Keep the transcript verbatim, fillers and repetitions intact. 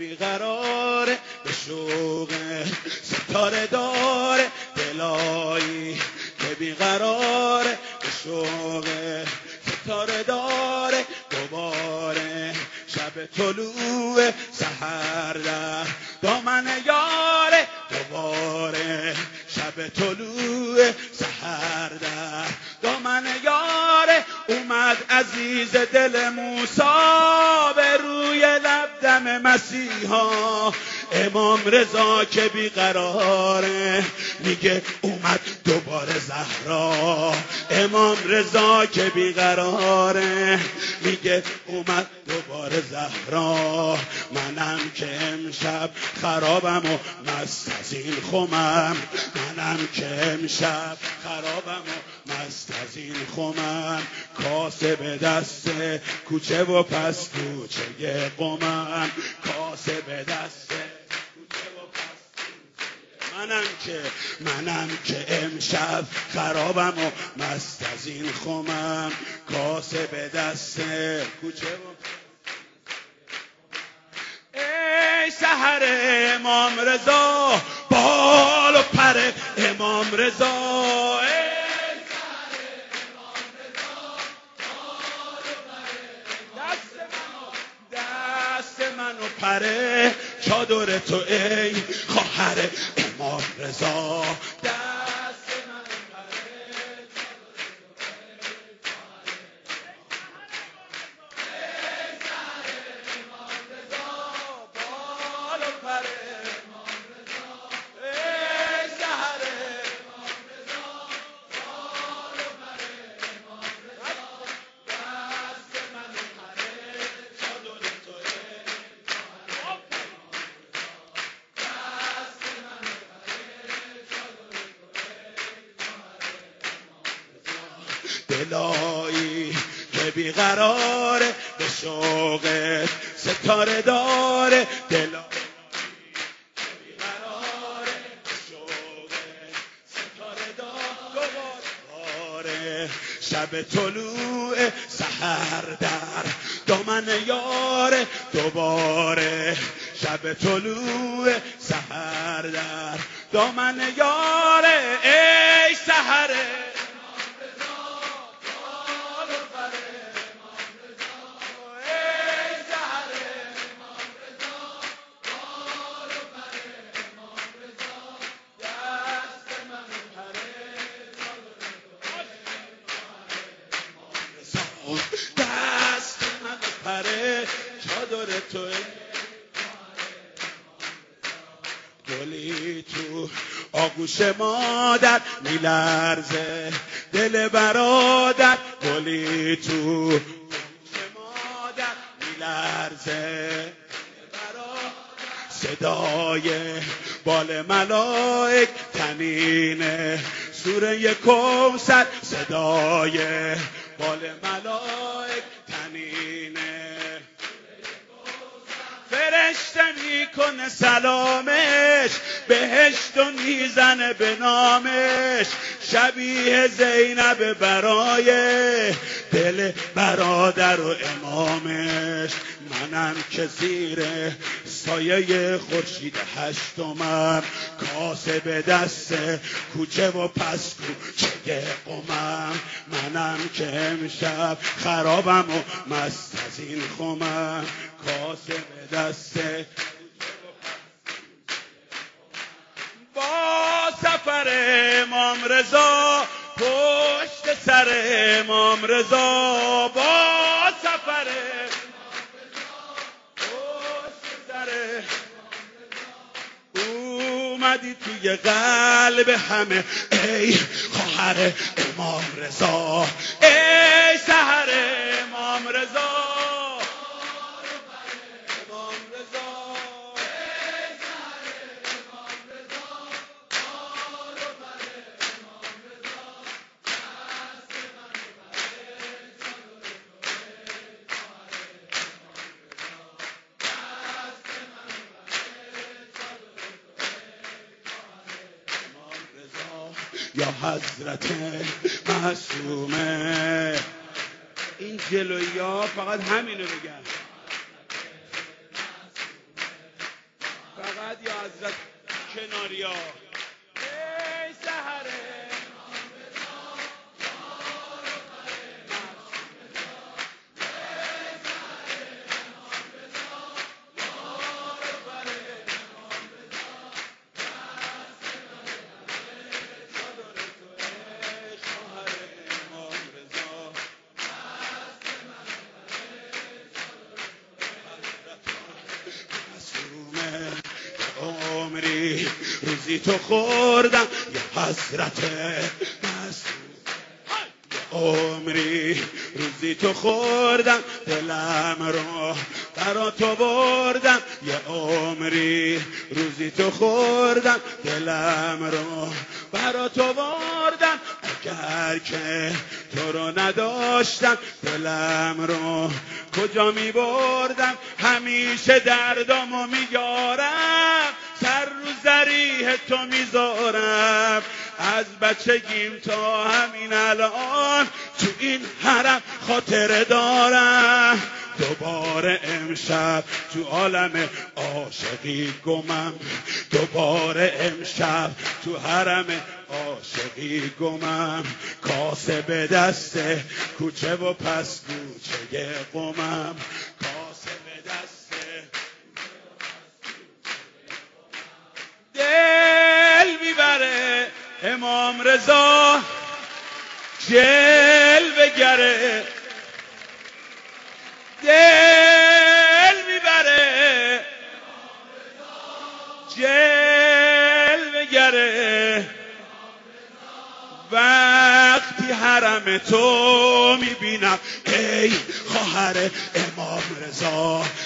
بیقراره، به شوق ستاره داره، دلایی که بیقراره، به شوق ستاره داره، دوباره شب طلوع سحر در دامن یاره، دوباره شب طلوع سحر در دامن یاره. اومد عزیز دل موسی به روی لب دم مسیحا، امام رضا که بیقراره میگه اومد دوباره زهرا، امام رضا که بیقراره میگه اومد دوباره زهرا. منم که امشب خرابم و مست از این خمم، منم که امشب خرابم و مست از این خمم، کاسه به دست کوچه و پس کوچه قمم، کاسه به دست کوچه و پس کوچه. منم که منم که امشب خرابم و مست از این خمم، کاسه به دست کوچه و ای سحر امام رضا، بال و پر امام رضا، ای سحر امام رضا، بال و پر دست منو دست منو پر چادر تو ای خواهر امام رضا، دست منو پر چادر تو ای خواهر ای سحر امام رضا، بال و پر امام رضا، ای سحر امام رضا، بال و پر امام رضا، دست منو پر چادر تو ای خواهر دست منو پر چادر تو ای خواهر دلایی که بیقراره، به شوق ستاره داره، دلایی که بیقراره، به شوق ستاره داره، شب طلوع سحر در دامن یاره، دوباره شب طلوع سحر در دامن یاره. ای سحر دست من پره چادر تو، گلی تو آغوش مادر میلرزه دل برادر، گلی تو آغوش مادر میلرزه دل برادر، صدای بال ملائک تنین سوره کوثر، صدای بال ملائک تنینه فرشته میکنه سلامش، بهشت و میزنه به نامش، شبیه زینب برای دل برادر و امامش. منم که زیر سایه خورشید هشتمم، کاسه به دست کوچه و پس کوچه قمم، منم که امشب خرابم و مست از این خمم، کاسه به دست با سفر امام رضا، پشت سر امام رضا، با سفر پشت سر اومدی توی قلب همه ای خواهر امام رضا، ای سحر امام رضا، امام رضا، ای سحر امام رضا، بال و پر امام رضا، دست منو پر چادر تو ای خواهر امام رضا، دست منو پر چادر تو ای خواهر امام رضا. یا حضرت معصومه، این جلویا فقط همینو بگم، یا حضرت کناریا ای سحره عمری روزی تو خوردم یا حضرت معصوم عمری روزی تو خوردم دلم رو برا تو بردم یه عمری روزی تو خوردم دلم رو برا تو بردم اگر که تو رو نداشتم دلم رو کجا می بردم همیشه دردامو میگارم سر رو ذریح تو میذارم از بچگیم تا همین الان تو این حرم خاطره دارم دوباره امشب تو عالم عاشقی گمم دوباره امشب تو حرم عاشقی گمم کاسه به دست کوچه و پس کوچه قمم کاسه به دست دل میبره امام رضا جلوه گره دل میبره جلوه گره وقتی حرم تو میبینم ای خواهر امام رضا